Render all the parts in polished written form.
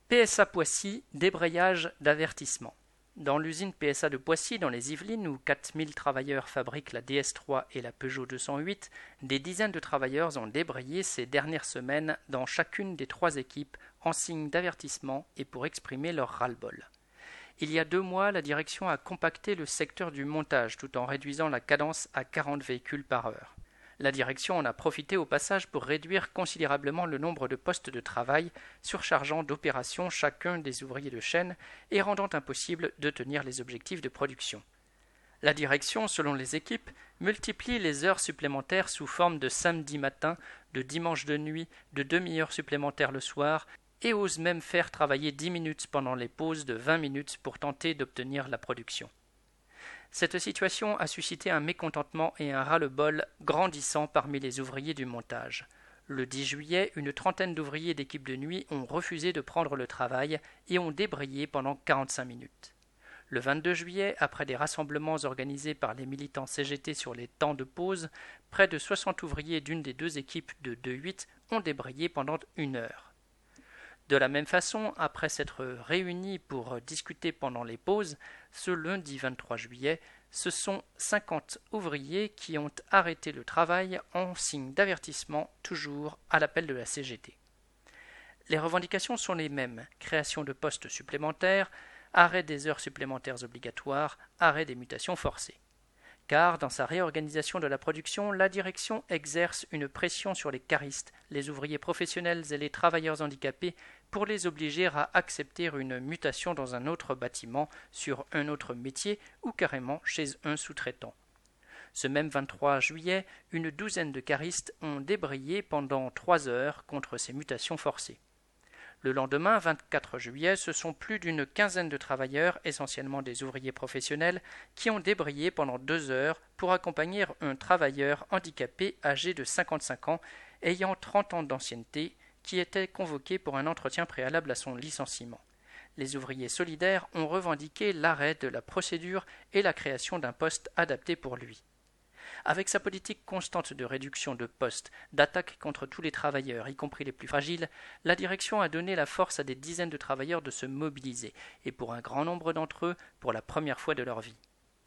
PSA Poissy, débrayage d'avertissement. Dans l'usine PSA de Poissy, dans les Yvelines, où 4000 travailleurs fabriquent la DS3 et la Peugeot 208, des dizaines de travailleurs ont débrayé ces dernières semaines dans chacune des 3 équipes en signe d'avertissement et pour exprimer leur ras-le-bol. Il y a 2 mois, la direction a compacté le secteur du montage tout en réduisant la cadence à 40 véhicules par heure. La direction en a profité au passage pour réduire considérablement le nombre de postes de travail, surchargeant d'opérations chacun des ouvriers de chaîne et rendant impossible de tenir les objectifs de production. La direction, selon les équipes, multiplie les heures supplémentaires sous forme de samedi matin, de dimanche de nuit, de demi-heures supplémentaires le soir, et ose même faire travailler 10 minutes pendant les pauses de 20 minutes pour tenter d'obtenir la production. Cette situation a suscité un mécontentement et un ras-le-bol grandissant parmi les ouvriers du montage. Le 10 juillet, une trentaine d'ouvriers d'équipe de nuit ont refusé de prendre le travail et ont débrayé pendant 45 minutes. Le 22 juillet, après des rassemblements organisés par les militants CGT sur les temps de pause, près de 60 ouvriers d'une des 2 équipes de 2-8 ont débrayé pendant 1 heure. De la même façon, après s'être réunis pour discuter pendant les pauses, ce lundi 23 juillet, ce sont 50 ouvriers qui ont arrêté le travail en signe d'avertissement, toujours à l'appel de la CGT. Les revendications sont les mêmes: création de postes supplémentaires, arrêt des heures supplémentaires obligatoires, arrêt des mutations forcées. Car, dans sa réorganisation de la production, la direction exerce une pression sur les caristes, les ouvriers professionnels et les travailleurs handicapés pour les obliger à accepter une mutation dans un autre bâtiment, sur un autre métier ou carrément chez un sous-traitant. Ce même 23 juillet, une douzaine de caristes ont débrayé pendant 3 heures contre ces mutations forcées. Le lendemain, 24 juillet, ce sont plus d'une quinzaine de travailleurs, essentiellement des ouvriers professionnels, qui ont débrayé pendant 2 heures pour accompagner un travailleur handicapé âgé de 55 ans, ayant 30 ans d'ancienneté, qui était convoqué pour un entretien préalable à son licenciement. Les ouvriers solidaires ont revendiqué l'arrêt de la procédure et la création d'un poste adapté pour lui. Avec sa politique constante de réduction de postes, d'attaque contre tous les travailleurs, y compris les plus fragiles, la direction a donné la force à des dizaines de travailleurs de se mobiliser, et pour un grand nombre d'entre eux, pour la première fois de leur vie.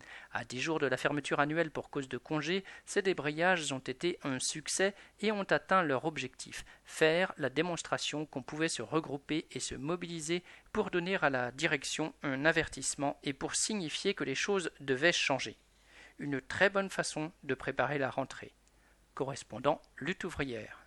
À 10 jours de la fermeture annuelle pour cause de congé, ces débrayages ont été un succès et ont atteint leur objectif, faire la démonstration qu'on pouvait se regrouper et se mobiliser pour donner à la direction un avertissement et pour signifier que les choses devaient changer. Une très bonne façon de préparer la rentrée. Correspondant Lutte ouvrière.